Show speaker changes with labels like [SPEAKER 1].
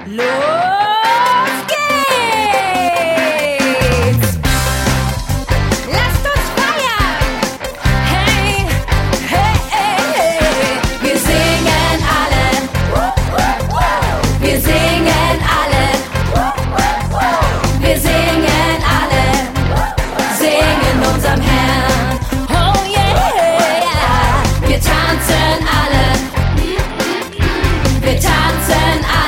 [SPEAKER 1] Los geht's! Lasst uns feiern! Hey, hey, hey, hey! Wir singen alle! Wir singen alle! Wir singen alle! Singen unserem Herrn! Oh yeah! Wir tanzen alle! Wir tanzen alle!